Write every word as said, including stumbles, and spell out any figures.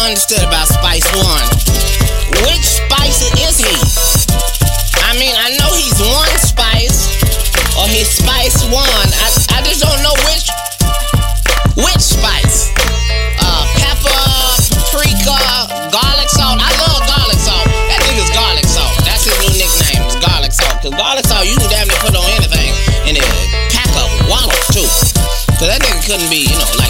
understood about Spice One. Which Spice is he? I mean, I know he's one Spice, or he's Spice One. I, I just don't know which which Spice. Uh, pepper, paprika, garlic salt. I love garlic salt. That nigga's garlic salt. That's his new nickname, is garlic salt. Cause garlic salt, you can damn near put on anything, and it pack a wallop too. Cause that nigga couldn't be, you know, like